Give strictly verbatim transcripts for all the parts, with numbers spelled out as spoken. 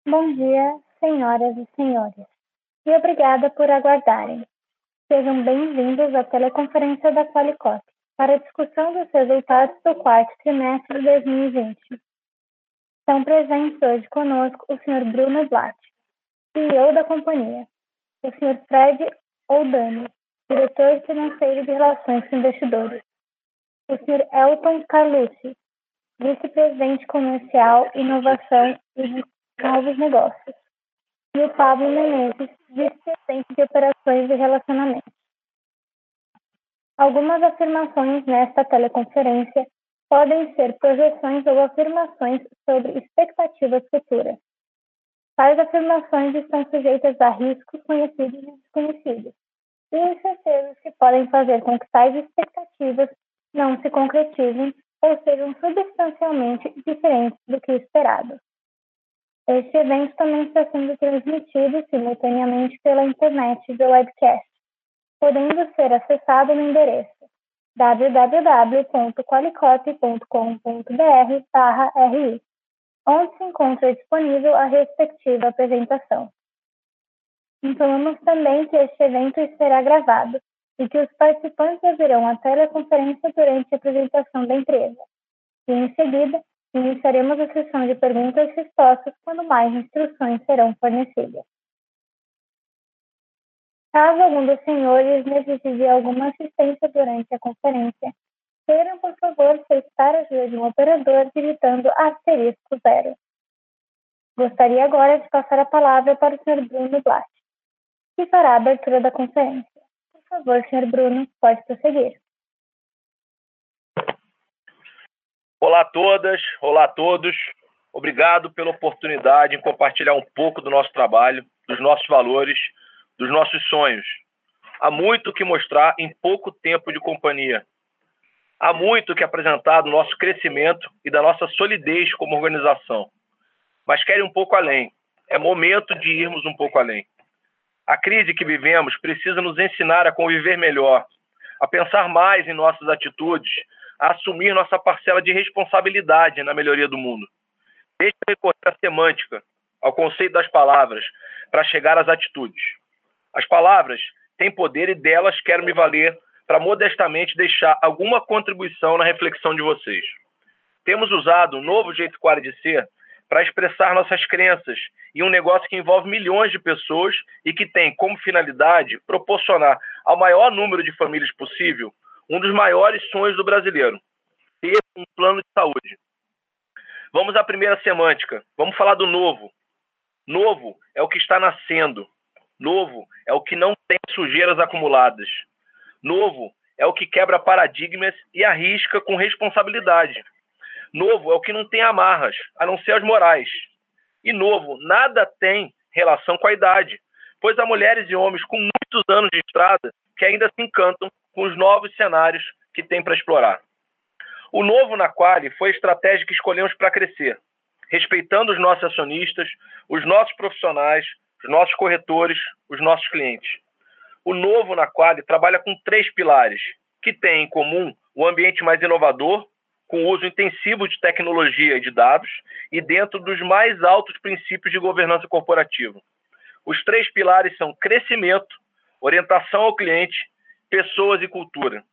Bom dia, senhoras e senhores, e obrigada por aguardarem. Sejam bem-vindos à teleconferência da Qualicorp para a discussão dos resultados do quarto trimestre de dois mil e vinte. Estão presentes hoje conosco o senhor Bruno Blatt, C E O da companhia, o senhor Fred Oldani, diretor financeiro de Relações com Investidores, o senhor Elton Carlucci, vice-presidente comercial, inovação e novos negócios, e o Pablo Menezes, vice-presidente de operações e relacionamento. Algumas afirmações nesta teleconferência podem ser projeções ou afirmações sobre expectativas futuras. Tais afirmações estão sujeitas a riscos conhecidos e desconhecidos, e incertezas que podem fazer com que tais expectativas não se concretizem ou sejam substancialmente diferentes do que esperado. Este evento também está sendo transmitido simultaneamente pela internet via webcast, podendo ser acessado no endereço w w w ponto qualicorp ponto com ponto b r barra r i, onde se encontra disponível a respectiva apresentação. Informamos também que este evento será gravado e que os participantes ouvirão a teleconferência durante a apresentação da empresa. E, em seguida, iniciaremos a sessão de perguntas e respostas quando mais instruções serão fornecidas. Caso algum dos senhores necessite de alguma assistência durante a conferência, queiram, por favor, solicitar a ajuda de um operador digitando asterisco zero. Gostaria agora de passar a palavra para o senhor Bruno Blatt, que fará a abertura da conferência. Por favor, senhor Bruno, pode prosseguir. Olá a todas, olá a todos. Obrigado pela oportunidade em compartilhar um pouco do nosso trabalho, dos nossos valores, dos nossos sonhos. Há muito que mostrar em pouco tempo de companhia. Há muito que apresentar do nosso crescimento e da nossa solidez como organização. Mas quero ir um pouco além. É momento de irmos um pouco além. A crise que vivemos precisa nos ensinar a conviver melhor, a pensar mais em nossas atitudes, a assumir nossa parcela de responsabilidade na melhoria do mundo. Deixe eu recorrer à semântica, ao conceito das palavras, para chegar às atitudes. As palavras têm poder e delas quero me valer para modestamente deixar alguma contribuição na reflexão de vocês. Temos usado um novo jeito Quali de ser para expressar nossas crenças em um negócio que envolve milhões de pessoas e que tem como finalidade proporcionar ao maior número de famílias possível um dos maiores sonhos do brasileiro, ter um plano de saúde. Vamos à primeira semântica. Vamos falar do novo. Novo é o que está nascendo. Novo é o que não tem sujeiras acumuladas. Novo é o que quebra paradigmas e arrisca com responsabilidade. Novo é o que não tem amarras, a não ser as morais. E novo nada tem relação com a idade, pois há mulheres e homens com muitos anos de estrada que ainda se encantam com os novos cenários que tem para explorar. O novo na Quali foi a estratégia que escolhemos para crescer, respeitando os nossos acionistas, os nossos profissionais, os nossos corretores, os nossos clientes. O novo na Quali trabalha com três pilares, que têm em comum o ambiente mais inovador, com uso intensivo de tecnologia e de dados, e dentro dos mais altos princípios de governança corporativa. Os três pilares são crescimento, orientação ao cliente, pessoas e cultura.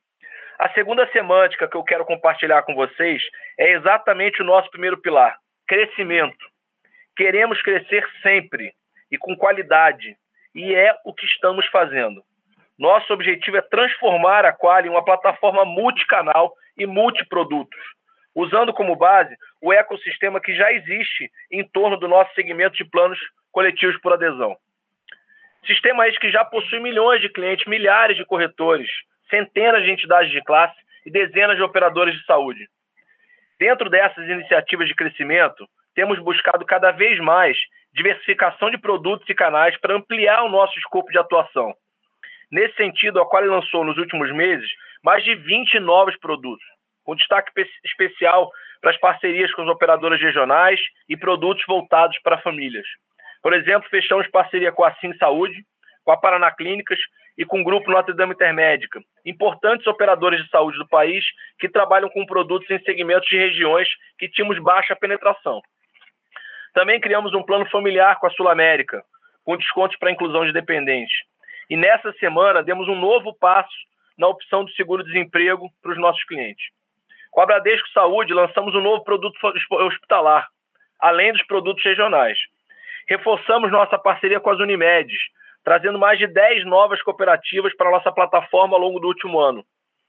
A segunda semântica que eu quero compartilhar com vocês é exatamente o nosso primeiro pilar, crescimento. Queremos crescer sempre e com qualidade, e é o que estamos fazendo. Nosso objetivo é transformar a Quali em uma plataforma multicanal e multiprodutos, usando como base o ecossistema que já existe em torno do nosso segmento de planos coletivos por adesão. Sistema este que já possui milhões de clientes, milhares de corretores, centenas de entidades de classe e dezenas de operadores de saúde. Dentro dessas iniciativas de crescimento, temos buscado cada vez mais diversificação de produtos e canais para ampliar o nosso escopo de atuação. Nesse sentido, a Quali lançou nos últimos meses mais de vinte novos produtos, com destaque especial para as parcerias com as operadoras regionais e produtos voltados para famílias. Por exemplo, fechamos parceria com a Sim Saúde, com a Paraná Clínicas e com o Grupo Notre Dame Intermédica, importantes operadores de saúde do país que trabalham com produtos em segmentos de regiões que tínhamos baixa penetração. Também criamos um plano familiar com a Sul América, com descontos para a inclusão de dependentes. E nessa semana demos um novo passo na opção do seguro-desemprego para os nossos clientes. Com a Bradesco Saúde, lançamos um novo produto hospitalar, além dos produtos regionais. Reforçamos nossa parceria com as Unimedes, trazendo mais de dez novas cooperativas para a nossa plataforma ao longo do último ano.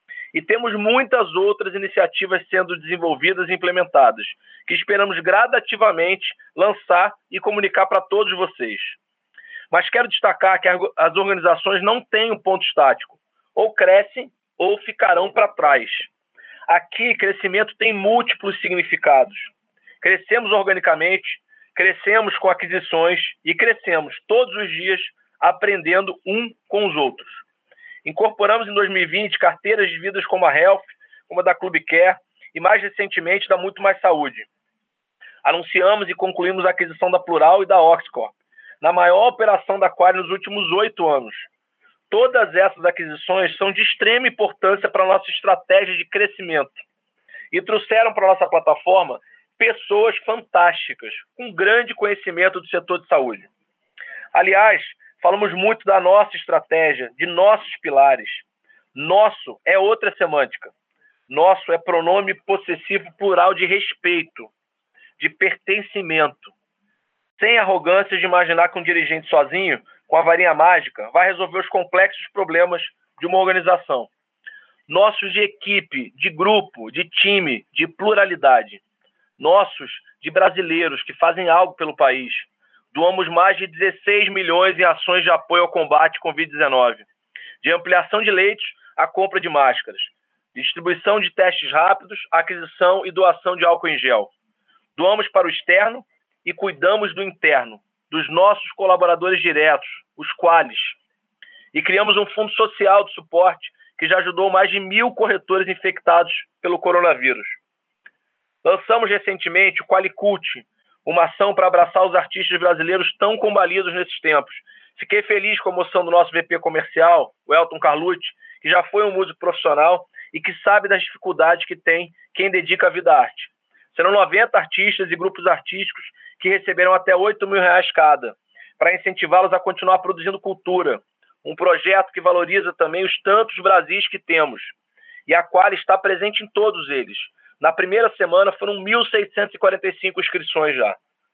E temos muitas outras iniciativas sendo desenvolvidas e implementadas, que esperamos gradativamente lançar e comunicar para todos vocês. Mas quero destacar que as organizações não têm um ponto estático. Ou crescem ou ficarão para trás. Aqui, crescimento tem múltiplos significados. Crescemos organicamente, crescemos com aquisições e crescemos todos os dias aprendendo um com os outros. Incorporamos em dois mil e vinte carteiras de vidas como a Health, como a da Clube Care e mais recentemente da Muito Mais Saúde. Anunciamos e concluímos a aquisição da Plural e da Oxcorp, na maior operação da Qualy nos últimos oito anos. Todas essas aquisições são de extrema importância para a nossa estratégia de crescimento e trouxeram para a nossa plataforma pessoas fantásticas, com grande conhecimento do setor de saúde. Aliás, falamos muito da nossa estratégia, de nossos pilares. Nosso é outra semântica. Nosso é pronome possessivo plural de respeito, de pertencimento. Sem arrogância de imaginar que um dirigente sozinho, com a varinha mágica, vai resolver os complexos problemas de uma organização. Nossos de equipe, de grupo, de time, de pluralidade. Nossos de brasileiros que fazem algo pelo país. Doamos mais de dezesseis milhões em ações de apoio ao combate à covid dezenove. De ampliação de leitos à compra de máscaras. Distribuição de testes rápidos, aquisição e doação de álcool em gel. Doamos para o externo e cuidamos do interno, dos nossos colaboradores diretos, os Qualys. E criamos um fundo social de suporte que já ajudou mais de mil corretores infectados pelo coronavírus. Lançamos recentemente o Qualicult, uma ação para abraçar os artistas brasileiros tão combalidos nesses tempos. Fiquei feliz com a moção do nosso V P comercial, o Elton Carlucci, que já foi um músico profissional e que sabe das dificuldades que tem quem dedica a vida à arte. Serão noventa artistas e grupos artísticos que receberão até oito mil reais cada, para incentivá-los a continuar produzindo cultura. Um projeto que valoriza também os tantos Brasis que temos. E a Qualy está presente em todos eles. Na primeira semana foram mil seiscentas e quarenta e cinco inscrições já.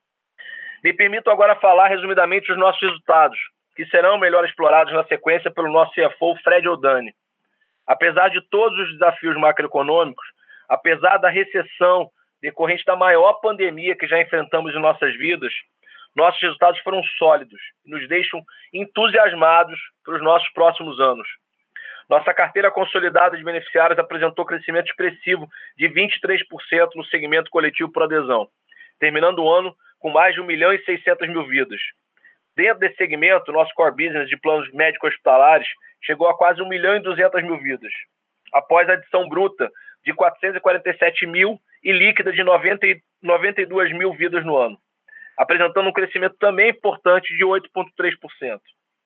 Me permito agora falar resumidamente os nossos resultados, que serão melhor explorados na sequência pelo nosso C F O, Fred Oldani. Apesar de todos os desafios macroeconômicos, apesar da recessão decorrente da maior pandemia que já enfrentamos em nossas vidas, nossos resultados foram sólidos e nos deixam entusiasmados para os nossos próximos anos. Nossa carteira consolidada de beneficiários apresentou crescimento expressivo de vinte e três por cento no segmento coletivo por adesão, terminando o ano com mais de um milhão e seiscentas mil vidas. Dentro desse segmento, nosso core business de planos médicos hospitalares chegou a quase um milhão e duzentas mil vidas, após a adição bruta de quatrocentos e quarenta e sete mil e líquida de noventa e duas mil vidas no ano, apresentando um crescimento também importante de oito vírgula três por cento.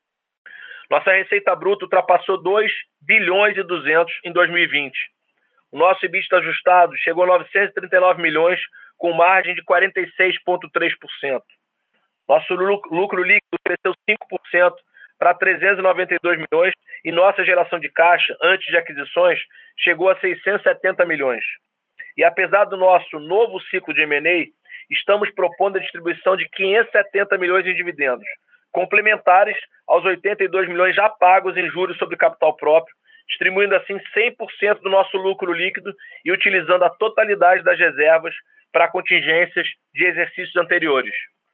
Nossa receita bruta ultrapassou dois bilhões e duzentos em dois mil e vinte. O nosso EBITDA ajustado chegou a novecentos e trinta e nove milhões, com margem de quarenta e seis vírgula três por cento. Nosso lucro líquido cresceu cinco por cento para trezentos e noventa e dois milhões e nossa geração de caixa, antes de aquisições, chegou a seiscentos e setenta milhões. E apesar do nosso novo ciclo de M and A, estamos propondo a distribuição de quinhentos e setenta milhões em dividendos, complementares aos oitenta e dois milhões já pagos em juros sobre capital próprio, distribuindo assim cem por cento do nosso lucro líquido e utilizando a totalidade das reservas para contingências de exercícios anteriores.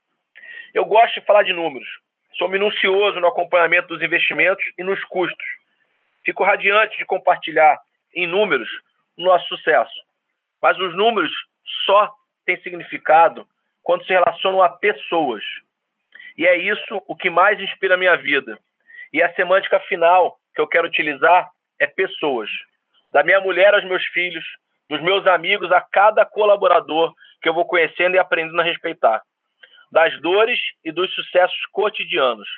Eu gosto de falar de números. Sou minucioso no acompanhamento dos investimentos e nos custos. Fico radiante de compartilhar em números o nosso sucesso. Mas os números só têm significado quando se relacionam a pessoas. E é isso o que mais inspira a minha vida. E a semântica final que eu quero utilizar é pessoas. Da minha mulher aos meus filhos, dos meus amigos a cada colaborador que eu vou conhecendo e aprendendo a respeitar. Das dores e dos sucessos cotidianos.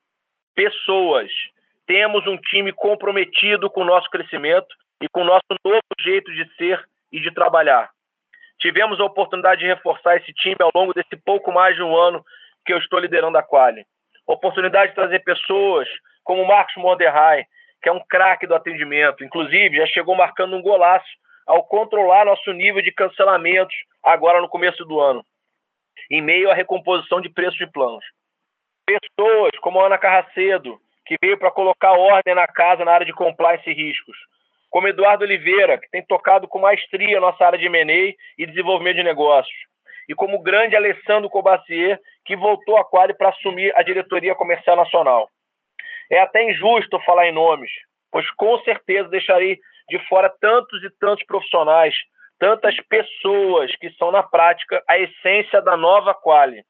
Pessoas. Temos um time comprometido com o nosso crescimento e com o nosso novo jeito de ser e de trabalhar. Tivemos a oportunidade de reforçar esse time ao longo desse pouco mais de um ano que eu estou liderando a Quali. Oportunidade de trazer pessoas como o Marcos Monderray, que é um craque do atendimento. Inclusive, já chegou marcando um golaço ao controlar nosso nível de cancelamentos agora no começo do ano, em meio à recomposição de preços de planos. Pessoas como a Ana Carracedo, que veio para colocar ordem na casa na área de compliance e riscos. Como Eduardo Oliveira, que tem tocado com maestria a nossa área de M and A e desenvolvimento de negócios. E como o grande Alessandro Cobassier, que voltou à Quali para assumir a diretoria comercial nacional. É até injusto falar em nomes, pois com certeza deixarei de fora tantos e tantos profissionais, tantas pessoas que são, na prática, a essência da nova Quali.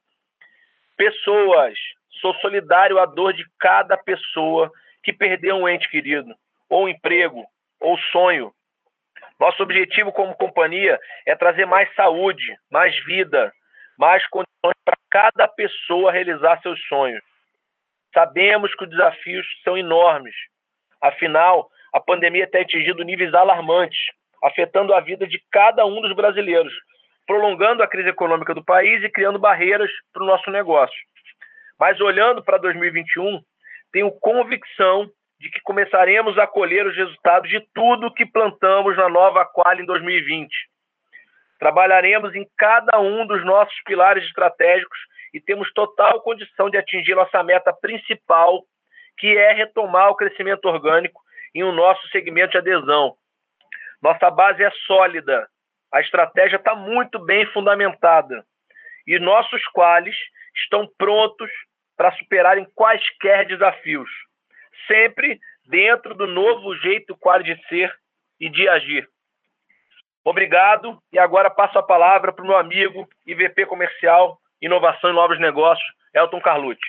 Pessoas, sou solidário à dor de cada pessoa que perdeu um ente querido, ou um emprego, ou sonho. Nosso objetivo como companhia é trazer mais saúde, mais vida, mais condições para cada pessoa realizar seus sonhos. Sabemos que os desafios são enormes. Afinal, a pandemia tem atingido níveis alarmantes, afetando a vida de cada um dos brasileiros, prolongando a crise econômica do país e criando barreiras para o nosso negócio. Mas olhando para dois mil e vinte e um, tenho convicção de que começaremos a colher os resultados de tudo que plantamos na nova Quali em dois mil e vinte. Trabalharemos em cada um dos nossos pilares estratégicos e temos total condição de atingir nossa meta principal, que é retomar o crescimento orgânico em um nosso segmento de adesão. Nossa base é sólida, a estratégia está muito bem fundamentada e nossos qualis estão prontos para superarem quaisquer desafios, sempre dentro do novo jeito Quali de ser e de agir. Obrigado, e agora passo a palavra para o meu amigo I V P Comercial, Inovação e Novos Negócios, Elton Carlucci.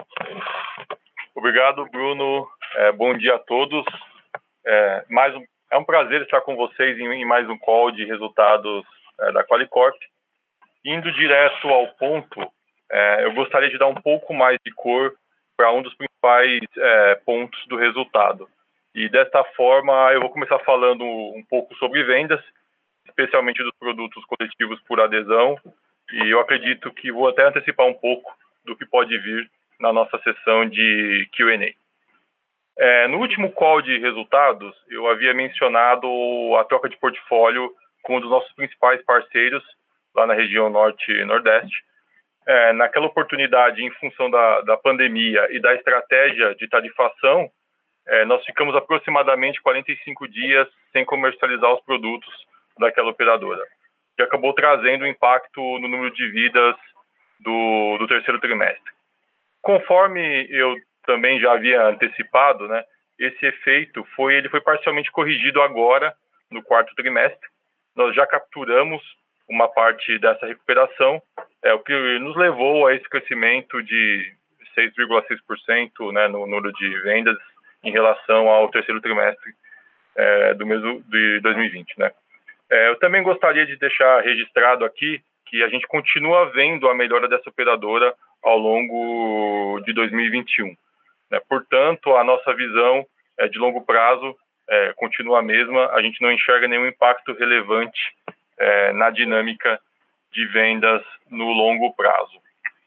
Obrigado, Bruno. É, bom dia a todos. É, mais um, é um prazer estar com vocês em, em mais um call de resultados é, da Qualicorp. Indo direto ao ponto, é, eu gostaria de dar um pouco mais de cor para um dos principais é, pontos do resultado. E desta forma, eu vou começar falando um pouco sobre vendas, especialmente dos produtos coletivos por adesão, e eu acredito que vou até antecipar um pouco do que pode vir na nossa sessão de Q and A. É, no último call de resultados, eu havia mencionado a troca de portfólio com um dos nossos principais parceiros, lá na região norte e nordeste. É, naquela oportunidade, em função da, da pandemia e da estratégia de tarifação, é, nós ficamos aproximadamente quarenta e cinco dias sem comercializar os produtos daquela operadora, que acabou trazendo impacto no número de vidas do, do terceiro trimestre. Conforme eu também já havia antecipado, né, esse efeito foi, ele foi parcialmente corrigido agora, no quarto trimestre. Nós já capturamos uma parte dessa recuperação, é, o que nos levou a esse crescimento de seis vírgula seis por cento, né, no número de vendas em relação ao terceiro trimestre é, do mês de dois mil e vinte, né. É, eu também gostaria de deixar registrado aqui que a gente continua vendo a melhora dessa operadora ao longo de dois mil e vinte e um. Né? Portanto, a nossa visão é, de longo prazo é, continua a mesma, a gente não enxerga nenhum impacto relevante é, na dinâmica de vendas no longo prazo.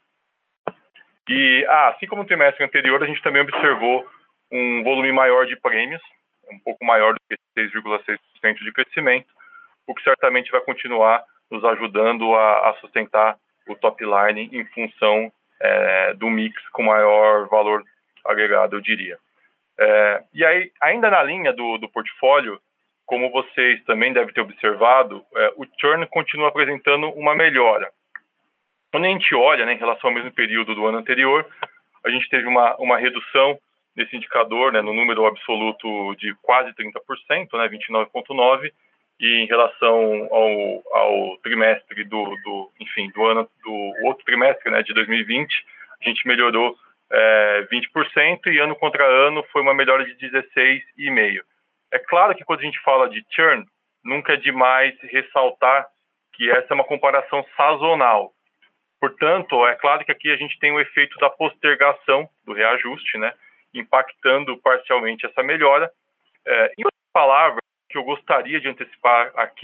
E, ah, assim como no trimestre anterior, a gente também observou um volume maior de prêmios, um pouco maior do que seis vírgula seis por cento de crescimento, o que certamente vai continuar nos ajudando a, a sustentar o top line em função é, do mix com maior valor agregado, eu diria. É, e aí, ainda na linha do, do portfólio, como vocês também devem ter observado, é, o churn continua apresentando uma melhora. Quando a gente olha, né, em relação ao mesmo período do ano anterior, a gente teve uma, uma redução nesse indicador, né, no número absoluto de quase trinta por cento, né, vinte e nove vírgula nove por cento, e em relação ao, ao trimestre do, do, enfim, do ano, do outro trimestre, né, de dois mil e vinte, a gente melhorou é, vinte por cento e ano contra ano foi uma melhora de dezesseis vírgula cinco por cento. É claro que quando a gente fala de churn, nunca é demais ressaltar que essa é uma comparação sazonal. Portanto, é claro que aqui a gente tem o efeito da postergação do reajuste, né, impactando parcialmente essa melhora. É, em outras palavras, que eu gostaria de antecipar aqui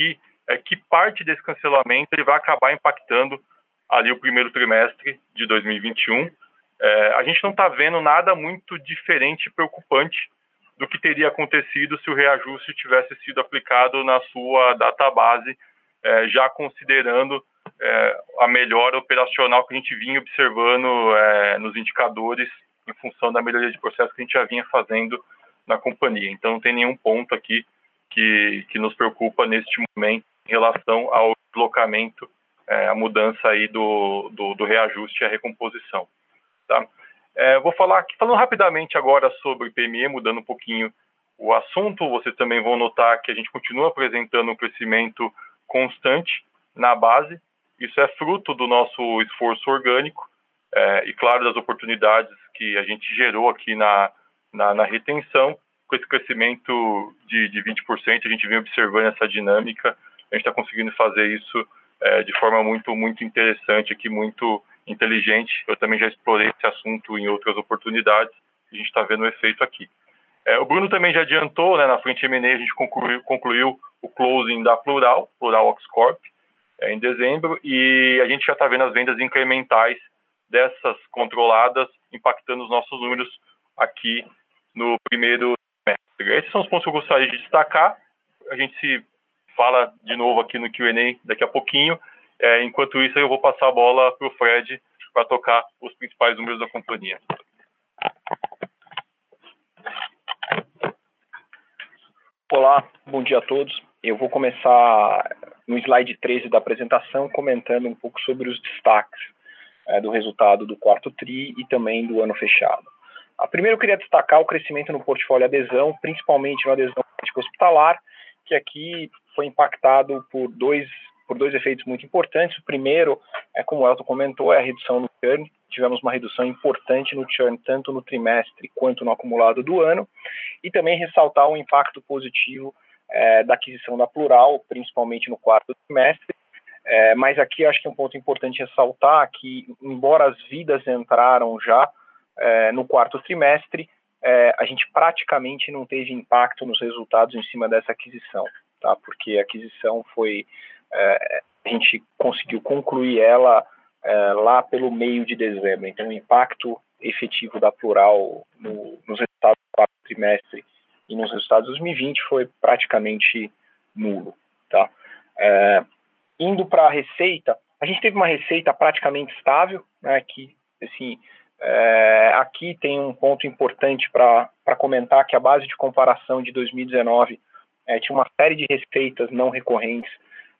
é que parte desse cancelamento ele vai acabar impactando ali o primeiro trimestre de dois mil e vinte e um. É, a gente não está vendo nada muito diferente e preocupante do que teria acontecido se o reajuste tivesse sido aplicado na sua database, é, já considerando é, a melhora operacional que a gente vinha observando é, nos indicadores em função da melhoria de processo que a gente já vinha fazendo na companhia. Então, não tem nenhum ponto aqui que, que nos preocupa neste momento em relação ao deslocamento, é, a mudança aí do, do, do reajuste e a recomposição. Tá? É, vou falar aqui, falando rapidamente agora sobre P M E, mudando um pouquinho o assunto, vocês também vão notar que a gente continua apresentando um crescimento constante na base. Isso é fruto do nosso esforço orgânico é, e, claro, das oportunidades que a gente gerou aqui na, na, na retenção. Com esse crescimento de, de vinte por cento, a gente vem observando essa dinâmica, a gente está conseguindo fazer isso é, de forma muito, muito interessante aqui, muito inteligente. Eu também já explorei esse assunto em outras oportunidades, a gente está vendo o efeito aqui. É, o Bruno também já adiantou, né, na frente M e A a gente concluiu, concluiu o closing da Plural, Plural Oxcorp, é, em dezembro, e a gente já está vendo as vendas incrementais dessas controladas impactando os nossos números aqui no primeiro trimestre. Esses são os pontos que eu gostaria de destacar. A gente se fala de novo aqui no Q and A daqui a pouquinho. É, enquanto isso, eu vou passar a bola para o Fred para tocar os principais números da companhia. Olá, bom dia a todos. Eu vou começar no slide treze da apresentação comentando um pouco sobre os destaques é, do resultado do quarto TRI e também do ano fechado. A primeiro eu queria destacar o crescimento no portfólio adesão, principalmente no adesão hospitalar, que aqui foi impactado por dois, por dois efeitos muito importantes. O primeiro, é como o Elton comentou, é a redução no churn. Tivemos uma redução importante no churn, tanto no trimestre quanto no acumulado do ano. E também ressaltar o impacto positivo é, da aquisição da Plural, principalmente no quarto trimestre. É, mas aqui acho que é um ponto importante ressaltar que, embora as vidas entraram já é, no quarto trimestre, é, a gente praticamente não teve impacto nos resultados em cima dessa aquisição, tá? Porque a aquisição foi, é, a gente conseguiu concluir ela é, lá pelo meio de dezembro, então o impacto efetivo da Plural no, nos resultados do quarto trimestre e nos resultados de dois mil e vinte foi praticamente nulo, tá? É, indo para a receita, a gente teve uma receita praticamente estável, né, que, assim, é, aqui tem um ponto importante para comentar, que a base de comparação de dois mil e dezenove é, tinha uma série de receitas não recorrentes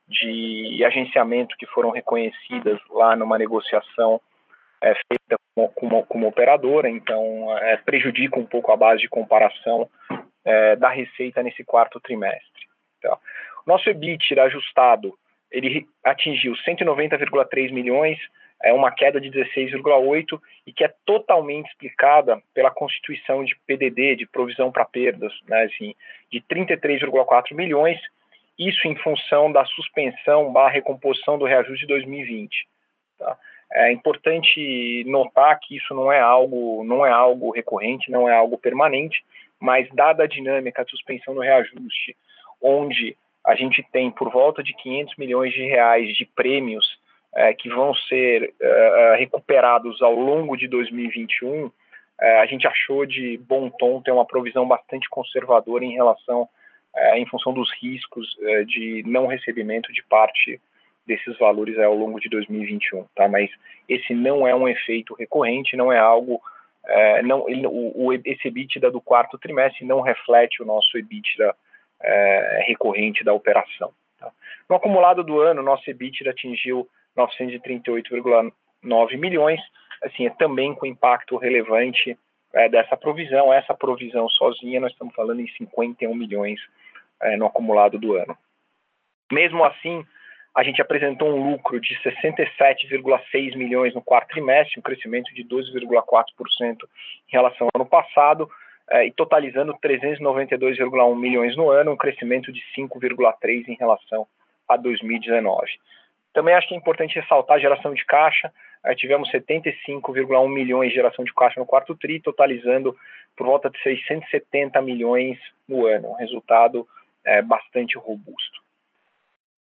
de agenciamento que foram reconhecidas lá numa negociação é, feita com, com, uma, com uma operadora, então é, prejudica um pouco a base de comparação é, da receita nesse quarto trimestre. Tá? Nosso EBITDA ajustado, ele atingiu cento e noventa vírgula três milhões, é uma queda de dezesseis vírgula oito, e que é totalmente explicada pela constituição de P D D, de provisão para perdas, né, assim, de trinta e três vírgula quatro milhões, isso em função da suspensão barra recomposição do reajuste de dois mil e vinte. Tá? É importante notar que isso não é algo, não é algo recorrente, não é algo permanente, mas dada a dinâmica de suspensão do reajuste, onde a gente tem por volta de quinhentos milhões de reais de prêmios é, que vão ser é, recuperados ao longo de dois mil e vinte e um, é, a gente achou de bom tom ter uma provisão bastante conservadora em relação, é, em função dos riscos é, de não recebimento de parte desses valores é, ao longo de dois mil e vinte e um, tá? Mas esse não é um efeito recorrente, não é algo, é, não, ele, o, o, esse EBITDA do quarto trimestre não reflete o nosso EBITDA É, recorrente da operação. Tá? No acumulado do ano, nosso EBITDA atingiu novecentos e trinta e oito vírgula nove milhões, assim, é também com impacto relevante é, dessa provisão. Essa provisão sozinha, nós estamos falando em cinquenta e um milhões é, no acumulado do ano. Mesmo assim, a gente apresentou um lucro de sessenta e sete vírgula seis milhões no quarto trimestre, um crescimento de doze vírgula quatro por cento em relação ao ano passado, e totalizando trezentos e noventa e dois vírgula um milhões no ano, um crescimento de cinco vírgula três por cento em relação a dois mil e dezenove. Também acho que é importante ressaltar a geração de caixa. Tivemos setenta e cinco vírgula um milhões de geração de caixa no quarto TRI, totalizando por volta de seiscentos e setenta milhões no ano, um resultado é, bastante robusto.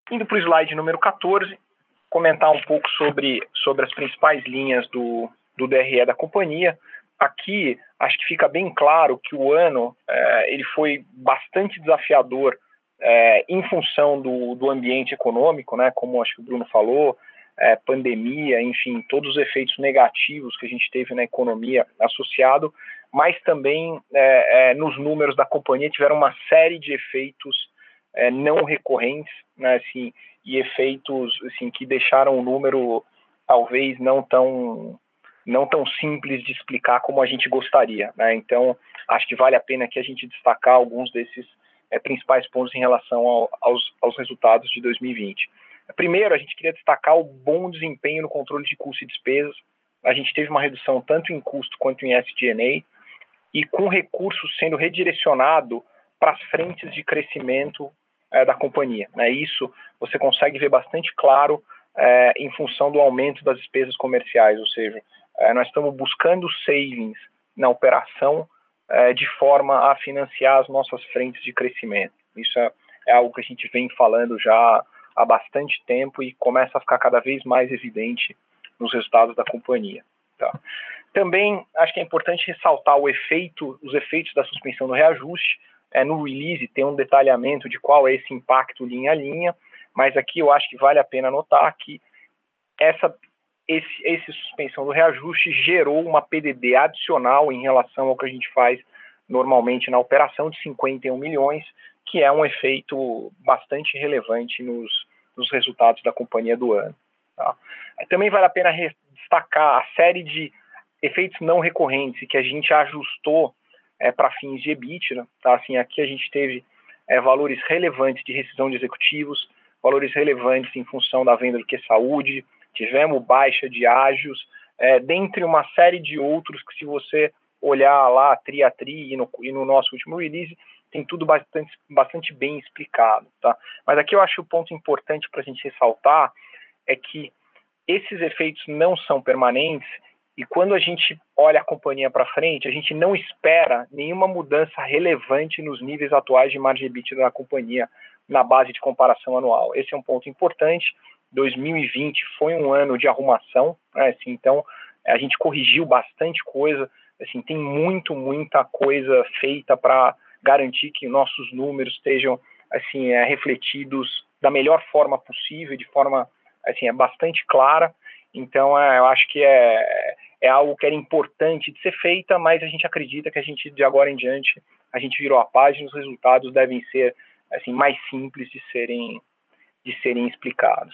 Indo para o slide número quatorze, comentar um pouco sobre, sobre as principais linhas do, do D R E da companhia. Aqui, acho que fica bem claro que o ano é, ele foi bastante desafiador é, em função do, do ambiente econômico, né, como acho que o Bruno falou, é, pandemia, enfim, todos os efeitos negativos que a gente teve na economia associado, mas também é, é, nos números da companhia tiveram uma série de efeitos é, não recorrentes, né, assim, e efeitos assim, que deixaram o número talvez não tão, não tão simples de explicar como a gente gostaria, né? Então, acho que vale a pena que a gente destacar alguns desses é, principais pontos em relação ao, aos, aos resultados de dois mil e vinte. Primeiro, a gente queria destacar o bom desempenho no controle de custos e despesas. A gente teve uma redução tanto em custo quanto em S G and A, e com recursos sendo redirecionado para as frentes de crescimento é, da companhia, né? Isso você consegue ver bastante claro é, em função do aumento das despesas comerciais, ou seja, é, nós estamos buscando savings na operação é, de forma a financiar as nossas frentes de crescimento. Isso é, é algo que a gente vem falando já há bastante tempo e começa a ficar cada vez mais evidente nos resultados da companhia. Tá? Também acho que é importante ressaltar o efeito, os efeitos da suspensão do reajuste. É, no release tem um detalhamento de qual é esse impacto linha a linha, mas aqui eu acho que vale a pena notar que essa esse, esse suspensão do reajuste gerou uma P D D adicional em relação ao que a gente faz normalmente na operação de cinquenta e um milhões, que é um efeito bastante relevante nos, nos resultados da companhia do ano. Tá? Também vale a pena destacar a série de efeitos não recorrentes que a gente ajustou é, para fins de EBITDA. Tá? Assim, aqui a gente teve é, valores relevantes de rescisão de executivos, valores relevantes em função da venda do Que Saúde, tivemos baixa de ágios, é, dentre uma série de outros que, se você olhar lá tri a tri e no, e no nosso último release, tem tudo bastante, bastante bem explicado. Tá? Mas aqui eu acho que o ponto importante para a gente ressaltar é que esses efeitos não são permanentes e quando a gente olha a companhia para frente, a gente não espera nenhuma mudança relevante nos níveis atuais de margem EBITDA da companhia na base de comparação anual. Esse é um ponto importante. dois mil e vinte foi um ano de arrumação, né? Assim, então a gente corrigiu bastante coisa, assim, tem muito, muita coisa feita para garantir que nossos números estejam assim, é, refletidos da melhor forma possível, de forma assim, é bastante clara. Então é, eu acho que é, é algo que era importante de ser feita, mas a gente acredita que a gente, de agora em diante, a gente virou a página e os resultados devem ser assim, mais simples de serem, de serem explicados.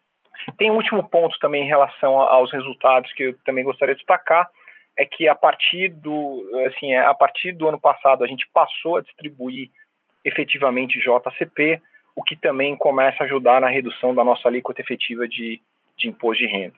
Tem um último ponto também em relação aos resultados que eu também gostaria de destacar, é que a partir do, assim, a partir do ano passado a gente passou a distribuir efetivamente J C P, o que também começa a ajudar na redução da nossa alíquota efetiva de, de imposto de renda.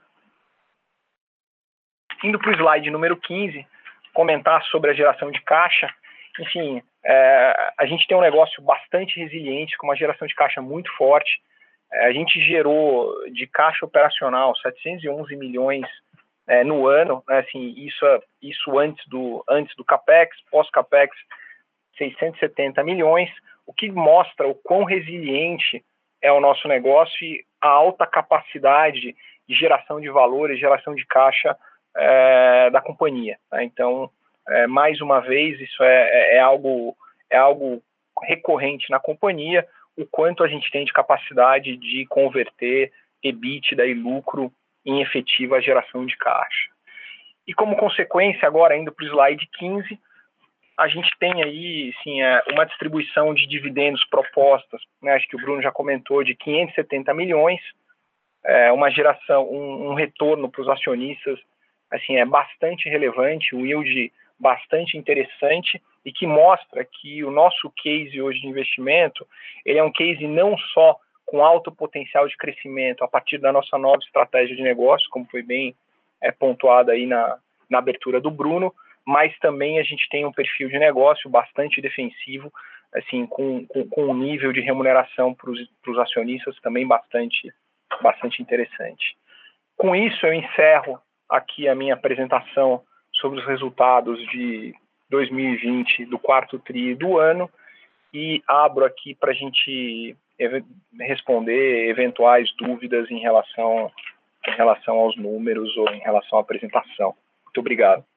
Indo para o slide número quinze, comentar sobre a geração de caixa. Enfim, é, a gente tem um negócio bastante resiliente, com uma geração de caixa muito forte. É, a gente gerou de caixa operacional setecentos e onze milhões é, no ano, né, assim, isso, isso antes do, antes do CAPEX, pós-CAPEX, seiscentos e setenta milhões, o que mostra o quão resiliente é o nosso negócio e a alta capacidade de geração de valor e geração de caixa é, da companhia. Tá? Então, é, mais uma vez, isso é, é, é, algo, é algo recorrente na companhia, o quanto a gente tem de capacidade de converter EBITDA e lucro em efetiva geração de caixa. E como consequência, agora indo para o slide quinze, a gente tem aí sim, uma distribuição de dividendos propostas, né, acho que o Bruno já comentou, de quinhentos e setenta milhões, é, uma geração, um, um retorno para os acionistas assim, é bastante relevante, um yield bastante interessante e que mostra que o nosso case hoje de investimento, ele é um case não só com alto potencial de crescimento a partir da nossa nova estratégia de negócio, como foi bem é, pontuado aí na, na abertura do Bruno, mas também a gente tem um perfil de negócio bastante defensivo, assim, com, com, com um nível de remuneração para os acionistas também bastante, bastante interessante. Com isso, eu encerro aqui a minha apresentação sobre os resultados de dois mil e vinte, do quarto tri do ano, e abro aqui para a gente ev responder eventuais dúvidas em relação, em relação aos números ou em relação à apresentação. Muito obrigado.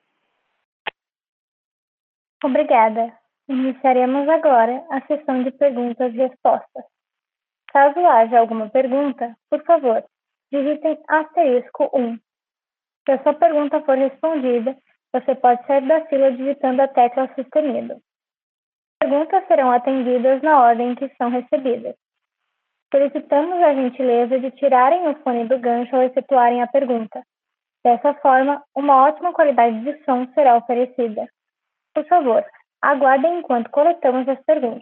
Obrigada. Iniciaremos agora a sessão de perguntas e respostas. Caso haja alguma pergunta, por favor, digitem asterisco um. Se a sua pergunta for respondida, você pode sair da fila digitando a tecla sustenido. As perguntas serão atendidas na ordem que são recebidas. Solicitamos a gentileza de tirarem o fone do gancho ao efetuarem a pergunta. Dessa forma, uma ótima qualidade de som será oferecida. Por favor, aguardem enquanto coletamos as perguntas.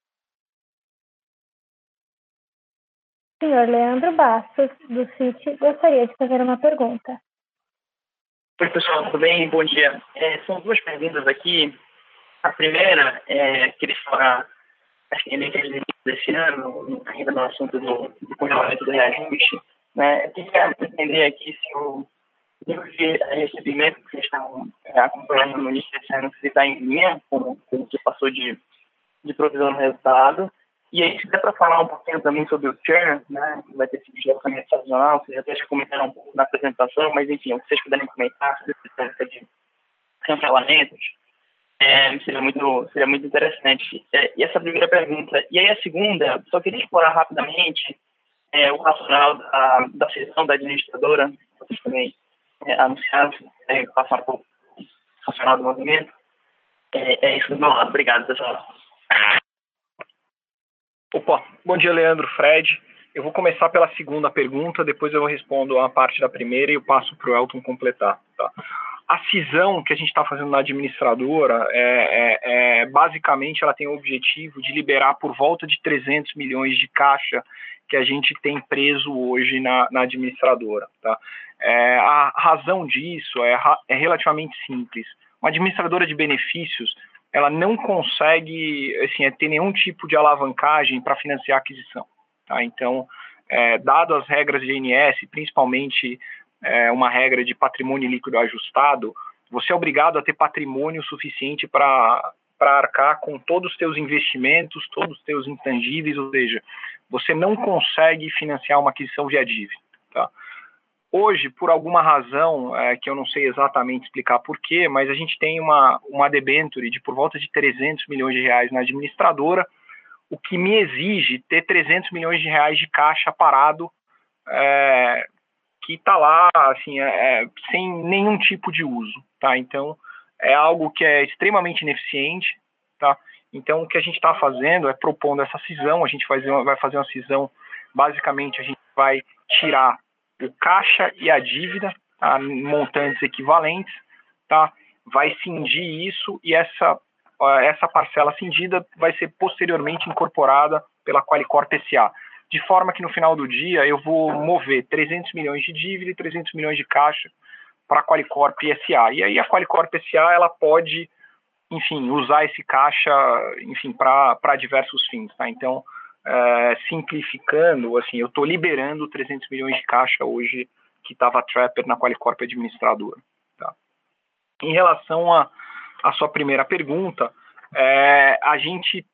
O senhor Leandro Bastos, do Citi, gostaria de fazer uma pergunta. Oi, pessoal, tudo bem? Bom dia. É, são duas perguntas aqui. A primeira, é, queria falar, acho que ele desse ano, ainda no assunto do, do congelamento do reajuste, né? Eu queria entender aqui se o nível de recebimento que vocês estão é, acompanhando no início desse ano, se está em linha com, com o que passou de, de provisão no resultado. E aí, se der para falar um pouquinho também sobre o churn, né, que vai ter sido deslocamento sazonal, vocês até já comentaram um pouco na apresentação, mas enfim, o que vocês puderem comentar sobre essa dinâmica de cancelamentos, é, seria, muito, seria muito interessante. É, e essa primeira pergunta. E aí a segunda, só queria explorar rapidamente é, o racional da, da sessão da administradora, vocês também é, anunciaram, é, passar um pouco o racional do movimento. É, é isso do meu lado. Obrigado, pessoal. Opa, bom dia, Leandro, Fred. Eu vou começar pela segunda pergunta, depois eu respondo a parte da primeira e eu passo para o Elton completar. Tá? A cisão que a gente está fazendo na administradora, é, é, é, basicamente, ela tem o objetivo de liberar por volta de trezentos milhões de caixa que a gente tem preso hoje na, na administradora. Tá? É, a razão disso é, é relativamente simples. Uma administradora de benefícios, ela não consegue assim, ter nenhum tipo de alavancagem para financiar a aquisição. Tá? Então, é, dado as regras de I N S, principalmente é, uma regra de patrimônio líquido ajustado, você é obrigado a ter patrimônio suficiente para para arcar com todos os seus investimentos, todos os seus intangíveis, ou seja, você não consegue financiar uma aquisição via dívida. Tá? Hoje, por alguma razão, é, que eu não sei exatamente explicar porquê, mas a gente tem uma, uma debenture de por volta de trezentos milhões de reais na administradora, o que me exige ter trezentos milhões de reais de caixa parado, é, que está lá, assim, é, sem nenhum tipo de uso. Tá? Então, é algo que é extremamente ineficiente. Tá? Então, o que a gente está fazendo é propondo essa cisão, a gente vai fazer uma, vai fazer uma cisão, basicamente, a gente vai tirar o caixa e a dívida, tá, montantes equivalentes, tá, vai cindir isso e essa, essa parcela cindida vai ser posteriormente incorporada pela Qualicorp S A, de forma que no final do dia eu vou mover trezentos milhões de dívida e trezentos milhões de caixa para a Qualicorp S A. E aí a Qualicorp S A ela pode, enfim, usar esse caixa, enfim, para diversos fins, tá? Então, Uh, simplificando, assim, eu estou liberando trezentos milhões de caixa hoje que estava trapped na Qualicorp administradora. Tá? Em relação à a, a sua primeira pergunta, é, a gente,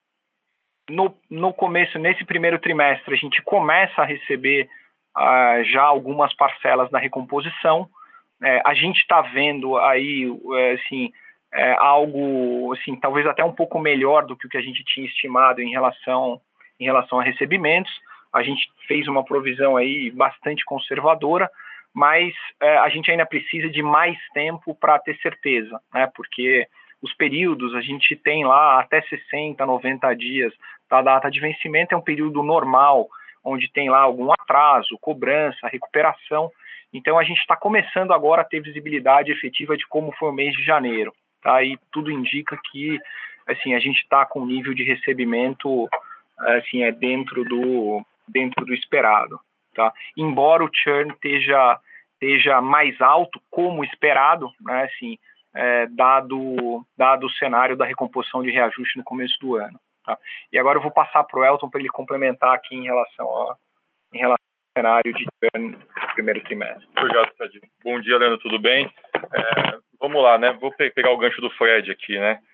no, no começo, nesse primeiro trimestre, a gente começa a receber uh, já algumas parcelas da recomposição. É, a gente está vendo aí, assim, é, algo, assim, talvez até um pouco melhor do que o que a gente tinha estimado em relação em relação a recebimentos. A gente fez uma provisão aí bastante conservadora, mas é, a gente ainda precisa de mais tempo para ter certeza, né? Porque os períodos, a gente tem lá até sessenta, noventa dias da data de vencimento, é um período normal, onde tem lá algum atraso, cobrança, recuperação. Então, a gente está começando agora a ter visibilidade efetiva de como foi o mês de janeiro. Tá? E tudo indica que assim, a gente está com um nível de recebimento assim, é dentro do, dentro do esperado. Tá? Embora o churn esteja, esteja mais alto, como esperado, né, assim, é, dado, dado o cenário da recomposição de reajuste no começo do ano. Tá? E agora eu vou passar para o Elton para ele complementar aqui em relação, a, em relação ao cenário de churn do primeiro trimestre. Obrigado, Fred. Bom dia, Leandro, tudo bem? É, vamos lá, né? Vou pe pegar o gancho do Fred aqui, né?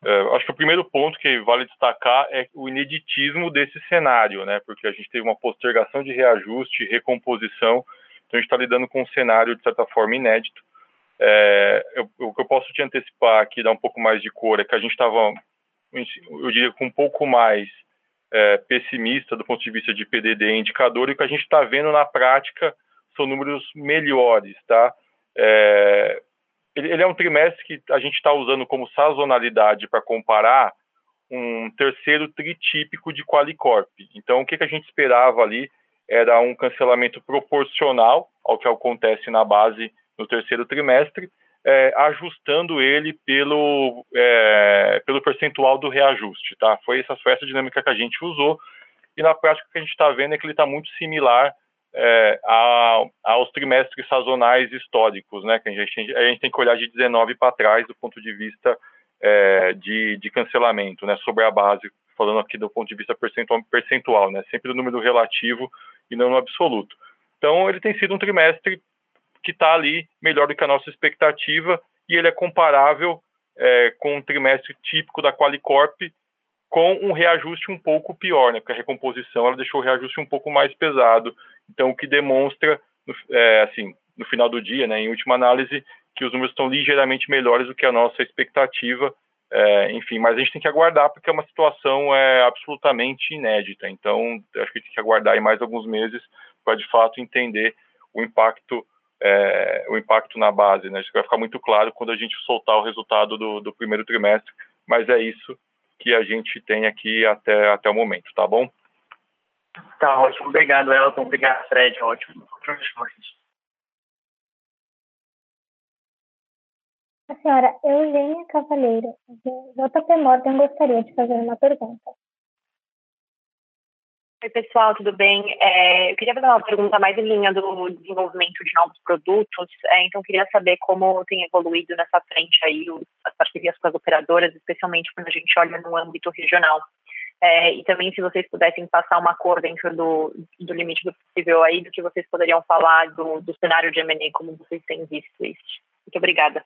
é, acho que o primeiro ponto que vale destacar é o ineditismo desse cenário, né? Porque a gente teve uma postergação de reajuste, recomposição, então a gente está lidando com um cenário, de certa forma, inédito. É, eu, o que eu posso te antecipar aqui, dar um pouco mais de cor, é que a gente estava, eu diria, com um pouco mais é, pessimista do ponto de vista de P D D e indicador, e o que a gente está vendo na prática são números melhores, tá? É, ele, ele é um trimestre que a gente está usando como sazonalidade para comparar um terceiro tritípico de Qualicorp. Então, o que, que a gente esperava ali era um cancelamento proporcional ao que acontece na base no terceiro trimestre, é, ajustando ele pelo, é, pelo percentual do reajuste, tá? Foi essa, foi essa dinâmica que a gente usou, e na prática o que a gente está vendo é que ele está muito similar é, a, aos trimestres sazonais históricos, né? Que a gente, a gente tem que olhar de dezenove para trás do ponto de vista é, de, de cancelamento, né? Sobre a base, falando aqui do ponto de vista percentual, percentual, né? Sempre do número relativo e não no absoluto. Então, ele tem sido um trimestre que está ali melhor do que a nossa expectativa, e ele é comparável é, com um trimestre típico da Qualicorp, com um reajuste um pouco pior, né? Porque a recomposição ela deixou o reajuste um pouco mais pesado. Então, o que demonstra, é, assim, no final do dia, né, em última análise, que os números estão ligeiramente melhores do que a nossa expectativa. É, enfim, mas a gente tem que aguardar, porque é uma situação é, absolutamente inédita. Então, acho que a gente tem que aguardar aí mais alguns meses para, de fato, entender o impacto É, o impacto na base, né? Isso vai ficar muito claro quando a gente soltar o resultado do, do primeiro trimestre, mas é isso que a gente tem aqui até, até o momento, tá bom? Tá ótimo, obrigado, Elton, obrigado, Fred, ótimo. A senhora Eugênia Cavaleiro, de J P Morgan, gostaria de fazer uma pergunta. Oi, pessoal, tudo bem? É, eu queria fazer uma pergunta mais em linha do desenvolvimento de novos produtos. É, então, eu queria saber como tem evoluído nessa frente aí os, as parcerias com as operadoras, especialmente quando a gente olha no âmbito regional. É, e também, se vocês pudessem passar uma cor dentro do, do limite do possível aí, do que vocês poderiam falar do, do cenário de M and A, como vocês têm visto isso. Muito obrigada.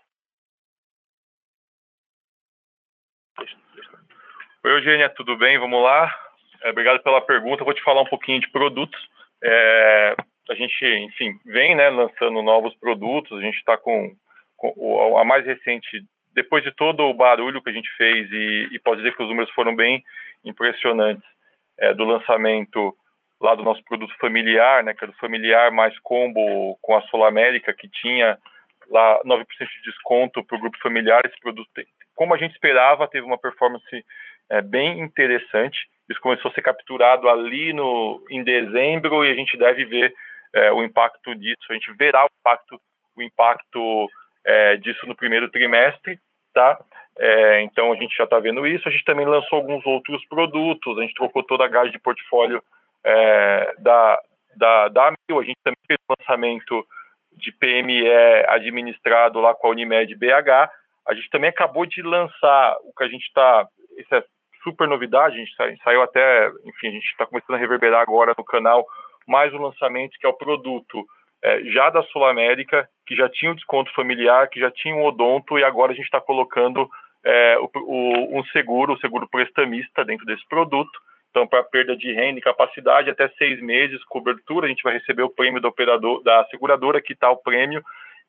Oi, Eugênia, tudo bem? Vamos lá? É, obrigado pela pergunta. Vou te falar um pouquinho de produtos. É, a gente, enfim, vem, né, lançando novos produtos. A gente está com, com a mais recente, depois de todo o barulho que a gente fez, e, e pode dizer que os números foram bem impressionantes, é, do lançamento lá do nosso produto familiar, né, que era o familiar mais combo com a Sul América, que tinha lá nove por cento de desconto para o grupo familiar. Esse produto, como a gente esperava, teve uma performance é, bem interessante. Isso começou a ser capturado ali no, em dezembro, e a gente deve ver é, o impacto disso. A gente verá o impacto, o impacto é, disso no primeiro trimestre, tá? É, então, a gente já está vendo isso. A gente também lançou alguns outros produtos. A gente trocou toda a grade de portfólio é, da, da, da Amil. A gente também fez o lançamento de P M E administrado lá com a Unimed B H. A gente também acabou de lançar o que a gente está... Isso é super novidade, a gente sa- saiu até, enfim, a gente está começando a reverberar agora no canal mais um lançamento, que é o produto é, já da Sul América, que já tinha o desconto familiar, que já tinha um odonto, e agora a gente está colocando é, o, o, um seguro, o seguro prestamista dentro desse produto. Então, para perda de renda e capacidade, até seis meses, cobertura, a gente vai receber o prêmio do operador, da seguradora, que está o prêmio.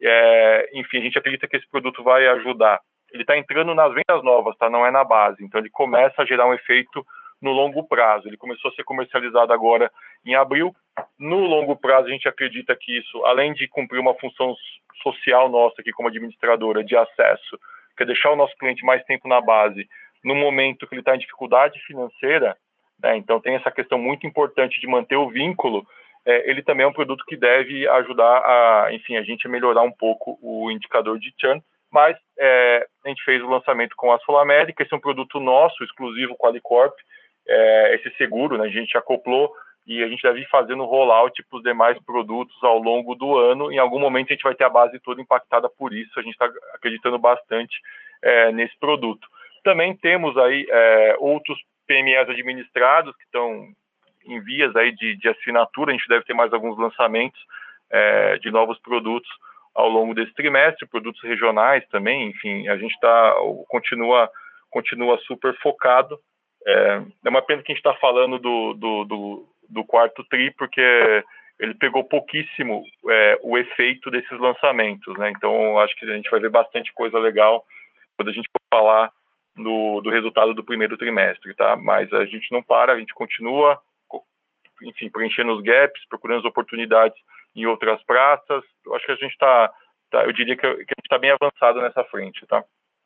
É, enfim, a gente acredita que esse produto vai ajudar. Ele está entrando nas vendas novas, tá? Não é na base. Então, ele começa a gerar um efeito no longo prazo. Ele começou a ser comercializado agora em abril. No longo prazo, a gente acredita que isso, além de cumprir uma função social nossa aqui como administradora de acesso, que é deixar o nosso cliente mais tempo na base, no momento que ele está em dificuldade financeira, né? Então, tem essa questão muito importante de manter o vínculo. É, ele também é um produto que deve ajudar a, enfim, a gente a melhorar um pouco o indicador de churn. Mas é, a gente fez o lançamento com a Sul América. Esse é um produto nosso, exclusivo Qualicorp, é, esse seguro, né, a gente acoplou, e a gente deve ir fazendo rollout para os demais produtos ao longo do ano. Em algum momento a gente vai ter a base toda impactada por isso. A gente está acreditando bastante é, nesse produto. Também temos aí é, outros P M Es administrados que estão em vias aí de, de assinatura. A gente deve ter mais alguns lançamentos é, de novos produtos ao longo desse trimestre, produtos regionais também. Enfim, a gente tá, continua continua super focado. É, é uma pena que a gente está falando do, do, do, do quarto tri, porque ele pegou pouquíssimo é, o efeito desses lançamentos, né? Então, acho que a gente vai ver bastante coisa legal quando a gente for falar no, do resultado do primeiro trimestre, tá? Mas a gente não para, a gente continua, enfim, preenchendo os gaps, procurando as oportunidades em outras praças. Eu acho que a gente está, tá, eu diria que a gente está bem avançado nessa frente, tá?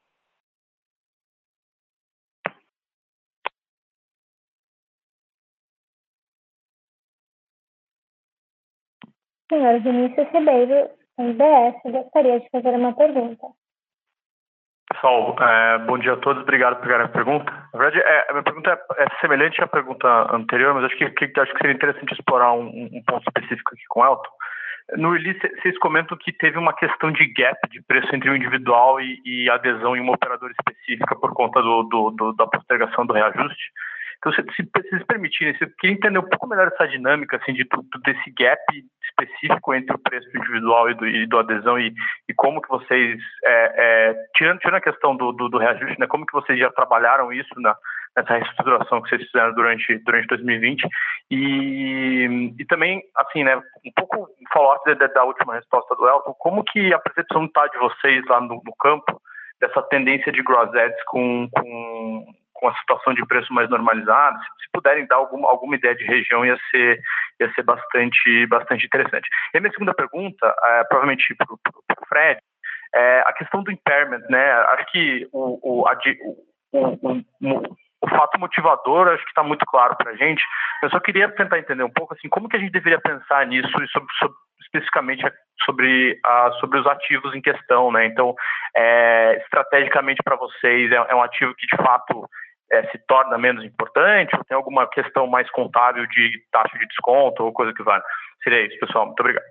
Senhor Vinícius Ribeiro, M B S, gostaria de fazer uma pergunta. Pessoal, é, bom dia a todos, obrigado por pegar a pergunta. Na verdade, é, a minha pergunta é, é semelhante à pergunta anterior, mas acho que, que, acho que seria interessante explorar um, um ponto específico aqui com o Elton. No release, vocês comentam que teve uma questão de gap de preço entre o individual e, e adesão em uma operadora específica por conta do, do, do, da postergação do reajuste. Então, se, se vocês permitirem, eu queria entender um pouco melhor essa dinâmica assim, de tudo desse gap específico entre o preço individual e do, e do adesão e, e como que vocês, é, é, tirando, tirando a questão do, do, do reajuste, né, como que vocês já trabalharam isso na, nessa reestruturação que vocês fizeram durante, durante dois mil e vinte e, e também, assim, né, um pouco follow-up da, da última resposta do Elton, como que a percepção está de vocês lá no, no campo dessa tendência de gross ads com, com com a situação de preço mais normalizada, se, se puderem dar alguma, alguma ideia de região, ia ser, ia ser bastante, bastante interessante. E a minha segunda pergunta, é, provavelmente para o Fred, é a questão do impairment, né? Acho que o, o, a, o, o, o fato motivador, acho que está muito claro para a gente. Eu só queria tentar entender um pouco, assim, como que a gente deveria pensar nisso e sobre, sobre, especificamente sobre, a, sobre os ativos em questão, né? Então, é, estrategicamente para vocês, é, é um ativo que, de fato, É, se torna menos importante, ou tem alguma questão mais contábil de taxa de desconto ou coisa que vale? Seria isso, pessoal. Muito obrigado.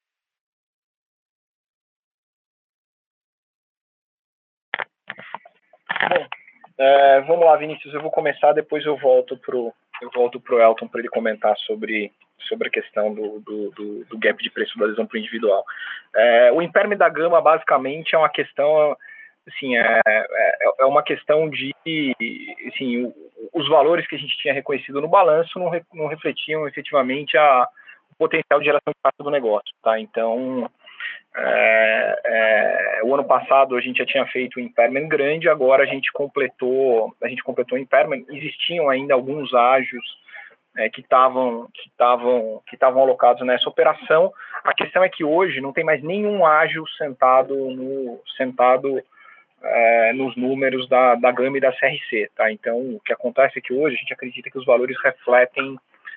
Bom, é, vamos lá, Vinícius, eu vou começar, depois eu volto pro, eu volto pro Elton para ele comentar sobre, sobre a questão do, do, do, do gap de preço da adesão para o individual. É, o impairment da gama, basicamente, é uma questão... Assim, é, é, é uma questão de, assim, os valores que a gente tinha reconhecido no balanço não, re, não refletiam efetivamente a, o potencial de geração de caixa do negócio, tá? Então, é, é, o ano passado a gente já tinha feito um impairment grande, agora a gente completou, a gente completou o impairment. Existiam ainda alguns ágios é, que estavam que estavam que estavam alocados nessa operação. A questão é que hoje não tem mais nenhum ágio sentado no sentado É, nos números da, da gama e da C R C, tá? Então, o que acontece é que hoje a gente acredita que os valores refletem,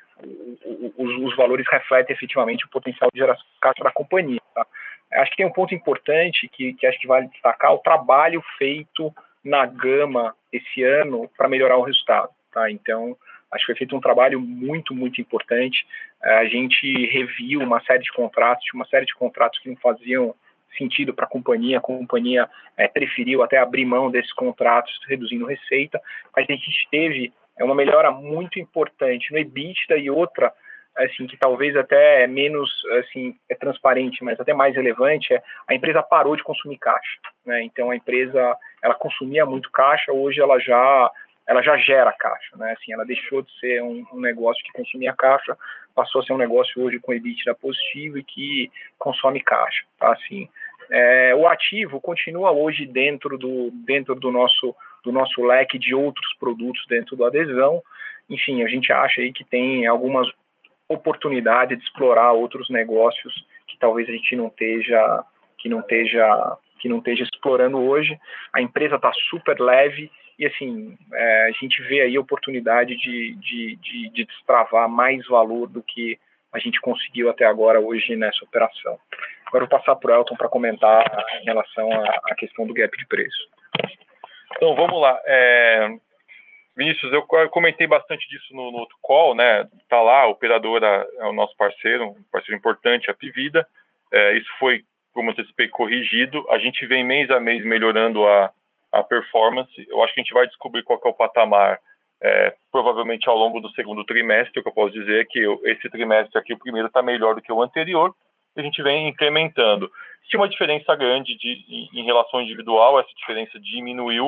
os, os valores refletem efetivamente o potencial de geração de caixa da companhia, tá? Acho que tem um ponto importante que, que acho que vale destacar, o trabalho feito na gama esse ano para melhorar o resultado, tá? Então, acho que foi feito um trabalho muito, muito importante. A gente reviu uma série de contratos, uma série de contratos que não faziam sentido para a companhia, a companhia é, preferiu até abrir mão desses contratos, reduzindo receita, mas a gente teve é, uma melhora muito importante no EBITDA e outra, assim, que talvez até é menos, assim, é transparente, mas até mais relevante, é a empresa parou de consumir caixa, né? Então a empresa, ela consumia muito caixa, hoje ela já, ela já gera caixa, né? Assim, ela deixou de ser um, um negócio que consumia caixa, passou a ser um negócio hoje com EBITDA positivo e que consome caixa, tá? Assim, é, o ativo continua hoje dentro do, dentro do nosso, do nosso leque de outros produtos dentro do adesão. Enfim, a gente acha aí que tem algumas oportunidades de explorar outros negócios que talvez a gente não esteja, que não esteja, que não esteja explorando hoje. A empresa está super leve e, assim, é, a gente vê aí a oportunidade de, de, de, de destravar mais valor do que a gente conseguiu até agora hoje nessa operação. Agora eu vou passar para o Elton para comentar em relação à questão do gap de preço. Então, vamos lá. É... Vinícius, eu comentei bastante disso no, no outro call, né? Tá lá, a operadora é o nosso parceiro, um parceiro importante, a Pivida. É, isso foi, como eu antecipei, corrigido. A gente vem mês a mês melhorando a, a performance. Eu acho que a gente vai descobrir qual que é o patamar, é, provavelmente ao longo do segundo trimestre. O que eu posso dizer é que eu, esse trimestre aqui, o primeiro, está melhor do que o anterior. A gente vem incrementando. Tinha uma diferença grande de, em, em relação individual, essa diferença diminuiu.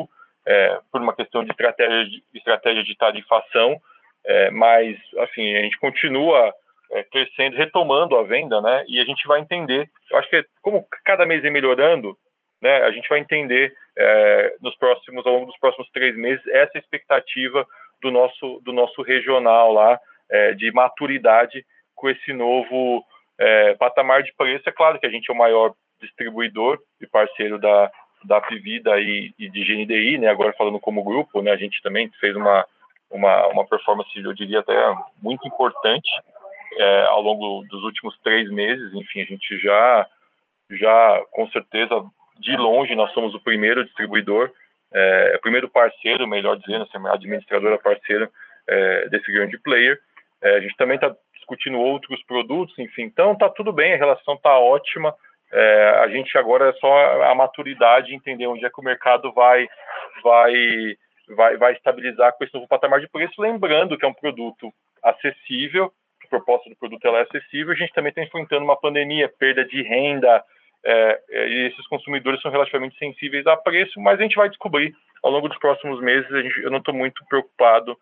é, por uma questão de estratégia de, estratégia de tarifação, é, mas, assim, a gente continua é, crescendo, retomando a venda, né? E a gente vai entender, eu acho que como cada mês é melhorando, né, a gente vai entender é, nos próximos, ao longo dos próximos três meses, essa expectativa do nosso, do nosso regional lá, é, de maturidade com esse novo é, patamar de preço. É claro que a gente é o maior distribuidor e parceiro da, da Apvida e, e de G N D I, né, agora falando como grupo, né, a gente também fez uma, uma, uma performance, eu diria até muito importante é, ao longo dos últimos três meses. Enfim, a gente já, já com certeza, de longe, nós somos o primeiro distribuidor, é, o primeiro parceiro, melhor dizendo, assim, administradora parceira é, desse grande player. É, a gente também está discutindo outros produtos, enfim, então está tudo bem, a relação está ótima. É, a gente agora é só a maturidade, entender onde é que o mercado vai, vai, vai, vai estabilizar com esse novo patamar de preço, lembrando que é um produto acessível, a proposta do produto ela é acessível, a gente também está enfrentando uma pandemia, perda de renda, é, e esses consumidores são relativamente sensíveis a preço, mas a gente vai descobrir ao longo dos próximos meses. A gente, eu não estou muito preocupado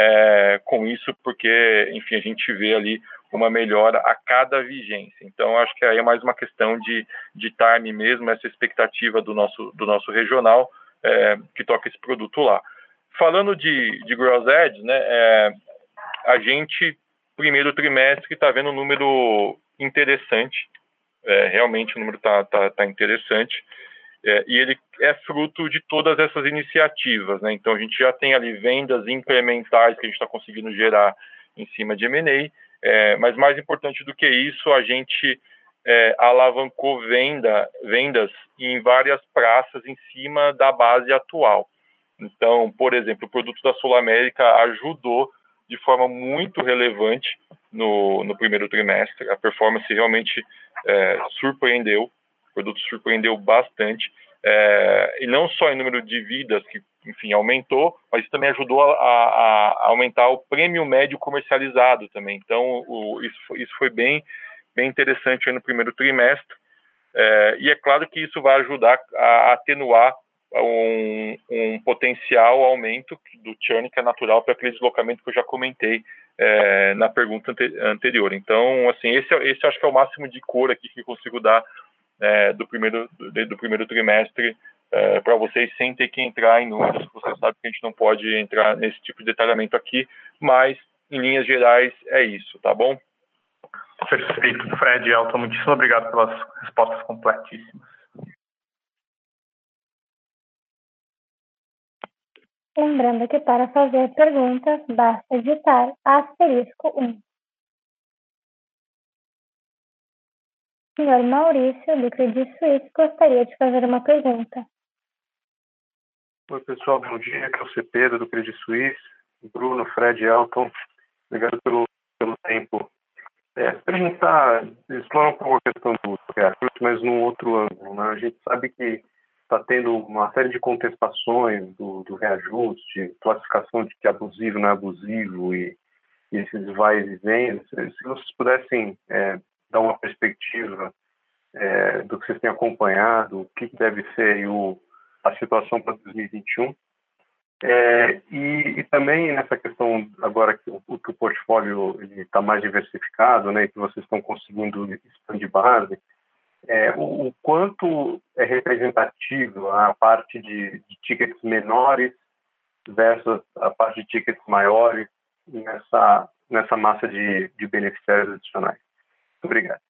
é, com isso, porque, enfim, a gente vê ali uma melhora a cada vigência. Então, acho que aí é mais uma questão de, de time mesmo, essa expectativa do nosso, do nosso regional é, que toca esse produto lá. Falando de, de Gross Edge, né, é, a gente, primeiro trimestre, está vendo um número interessante. É, realmente o número está tá, tá interessante, é, e ele é fruto de todas essas iniciativas, né? Então a gente já tem ali vendas incrementais que a gente está conseguindo gerar em cima de M and A, é, mas mais importante do que isso, a gente é, alavancou venda, vendas em várias praças em cima da base atual. Então, por exemplo, o produto da Sul América ajudou de forma muito relevante no, no primeiro trimestre. A performance realmente é, surpreendeu, o produto surpreendeu bastante, é, e não só em número de vidas, que, enfim, aumentou, mas também ajudou a, a, a aumentar o prêmio médio comercializado também. Então, o, isso, isso foi bem, bem interessante aí no primeiro trimestre, é, e é claro que isso vai ajudar a atenuar Um, um potencial aumento do churn, que é natural para aquele deslocamento que eu já comentei é, na pergunta ante anterior. Então, assim, esse, esse acho que é o máximo de cor aqui que eu consigo dar é, do, primeiro, do, do primeiro trimestre é, para vocês, sem ter que entrar em números. Você sabe que a gente não pode entrar nesse tipo de detalhamento aqui, mas, em linhas gerais, é isso, tá bom? Perfeito, Fred e Elton, muitíssimo obrigado pelas respostas completíssimas. Lembrando que para fazer perguntas, basta digitar asterisco um. O senhor Maurício, do Credit Suisse, gostaria de fazer uma pergunta. Oi, pessoal, bom dia. Aqui é o C. Pedro, do Credit Suisse. Bruno, Fred, Elton, obrigado pelo, pelo tempo. É, perguntar, explorar um pouco a questão do reajuste, mas num outro ângulo, né? A gente sabe que está tendo uma série de contestações do, do reajuste, classificação de que é abusivo, não é abusivo, e, e esses vais e vens. Se, se vocês pudessem é, dar uma perspectiva é, do que vocês têm acompanhado, o que deve ser o, a situação para dois mil e vinte e um, é, e, e também nessa questão, agora que o, que o portfólio está mais diversificado, né, e que vocês estão conseguindo expandir base, É, o, o quanto é representativo a parte de, de tickets menores versus a parte de tickets maiores nessa, nessa massa de, de beneficiários adicionais. Muito obrigado.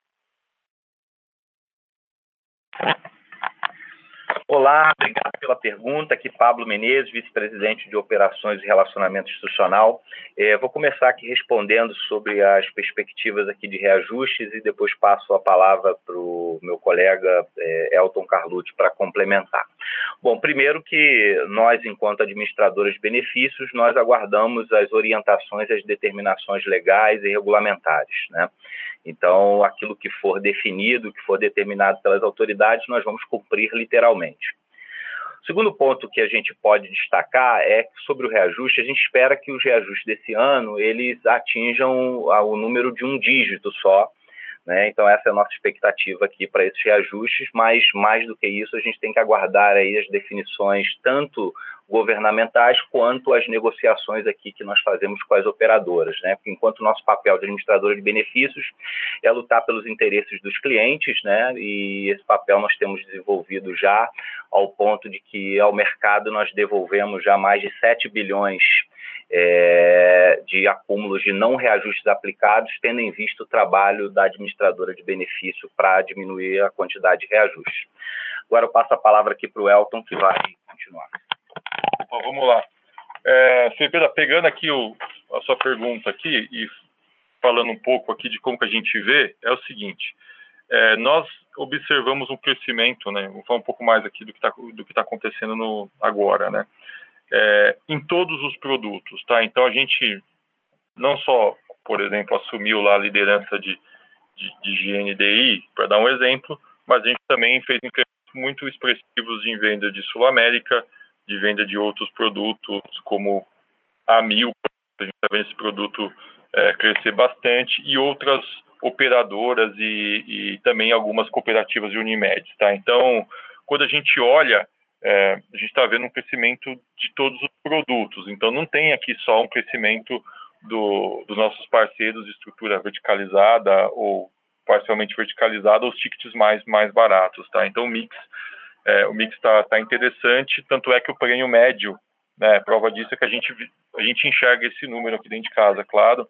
Olá, obrigado pela pergunta. Aqui Pablo Menezes, vice-presidente de Operações e Relacionamento Institucional. É, vou começar aqui respondendo sobre as perspectivas aqui de reajustes e depois passo a palavra para o meu colega é, Elton Carlucci para complementar. Bom, primeiro que nós, enquanto administradores de benefícios, nós aguardamos as orientações e as determinações legais e regulamentares, né? Então, aquilo que for definido, que for determinado pelas autoridades, nós vamos cumprir literalmente. O segundo ponto que a gente pode destacar é que, sobre o reajuste, a gente espera que os reajustes desse ano eles atinjam o número de um dígito só, né? Então, essa é a nossa expectativa aqui para esses reajustes, mas mais do que isso, a gente tem que aguardar aí as definições tanto governamentais, quanto as negociações aqui que nós fazemos com as operadoras, né? Porque enquanto o nosso papel de administradora de benefícios é lutar pelos interesses dos clientes, né? E esse papel nós temos desenvolvido já ao ponto de que ao mercado nós devolvemos já mais de sete bilhões é, de acúmulos de não reajustes aplicados, tendo em vista o trabalho da administradora de benefício para diminuir a quantidade de reajustes. Agora eu passo a palavra aqui para o Elton, que vai continuar. Bom, vamos lá. É, Cepeda, pegando aqui o, a sua pergunta aqui e falando um pouco aqui de como que a gente vê, é o seguinte, é, nós observamos um crescimento, né, vou falar um pouco mais aqui do que está do que tá acontecendo no, agora, né, é, em todos os produtos, tá? Então a gente não só, por exemplo, assumiu lá a liderança de, de, de G N D I, para dar um exemplo, mas a gente também fez incrementos muito expressivos em venda de Sul América, de venda de outros produtos, como a Mil, a gente está vendo esse produto é, crescer bastante, e outras operadoras e, e também algumas cooperativas de Unimed, tá? Então, quando a gente olha, é, a gente está vendo um crescimento de todos os produtos, então não tem aqui só um crescimento do, dos nossos parceiros de estrutura verticalizada ou parcialmente verticalizada, os tickets mais, mais baratos, tá? Então o mix é, o mix está tá interessante, tanto é que o prêmio médio, né, prova disso é que a gente, a gente enxerga esse número aqui dentro de casa, claro,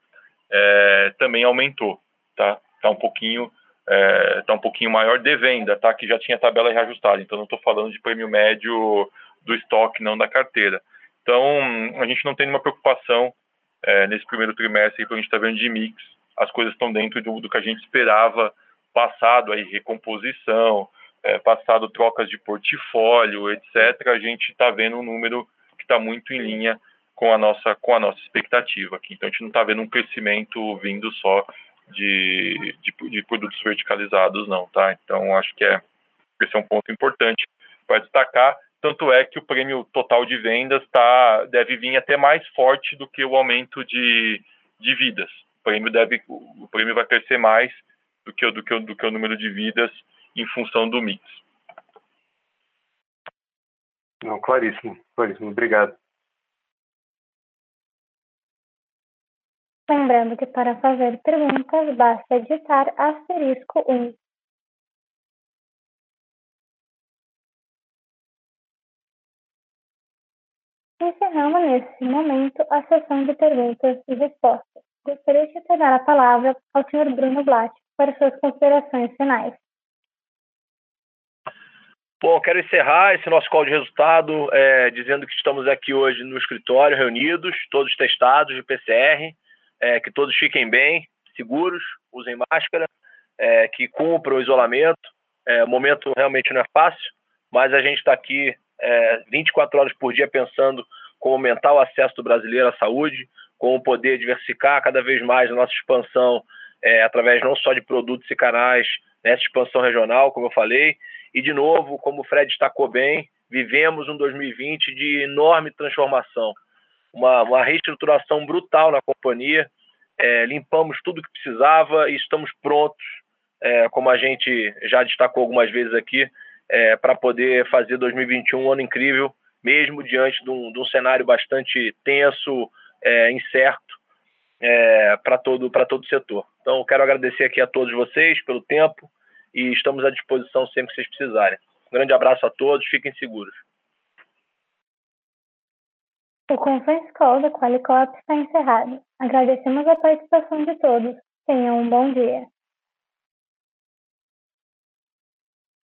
é, também aumentou, tá? Tá um pouquinho, é, tá um pouquinho maior de venda, tá? Que já tinha tabela reajustada, então não estou falando de prêmio médio do estoque, não da carteira. Então a gente não tem nenhuma preocupação é, nesse primeiro trimestre, que a gente está vendo de mix, as coisas estão dentro do, do que a gente esperava, passado aí recomposição, é, passado trocas de portfólio, etcétera. A gente está vendo um número que está muito em linha com a nossa com a nossa expectativa aqui. Então a gente não está vendo um crescimento vindo só de, de, de produtos verticalizados, não, tá? Então acho que é, esse é um ponto importante para destacar. Tanto é que o prêmio total de vendas tá, deve vir até mais forte do que o aumento de, de vidas. O prêmio, deve, o prêmio vai crescer mais do que, do, que, do que o número de vidas em função do mix. Não, claríssimo, claríssimo. Obrigado. Lembrando que para fazer perguntas, basta digitar asterisco um. Encerramos nesse momento a sessão de perguntas e respostas. Gostaria de dar a palavra ao senhor Bruno Blatt para suas considerações finais. Bom, quero encerrar esse nosso call de resultado é, dizendo que estamos aqui hoje no escritório, reunidos, todos testados de P C R, é, que todos fiquem bem, seguros, usem máscara, é, que cumpram o isolamento. É, o momento realmente não é fácil, mas a gente está aqui é, vinte e quatro horas por dia pensando como aumentar o acesso do brasileiro à saúde, como poder diversificar cada vez mais a nossa expansão é, através não só de produtos e canais, nessa expansão regional, como eu falei. E, de novo, como o Fred destacou bem, vivemos um dois mil e vinte de enorme transformação, uma, uma reestruturação brutal na companhia, é, limpamos tudo o que precisava e estamos prontos, é, como a gente já destacou algumas vezes aqui, é, para poder fazer dois mil e vinte e um um ano incrível, mesmo diante de um, de um cenário bastante tenso, é, incerto, é, para todo, para todo o setor. Então, quero agradecer aqui a todos vocês pelo tempo e estamos à disposição sempre que vocês precisarem. Um grande abraço a todos, fiquem seguros. O Conference Call da Qualicorp está encerrado. Agradecemos a participação de todos. Tenham um bom dia.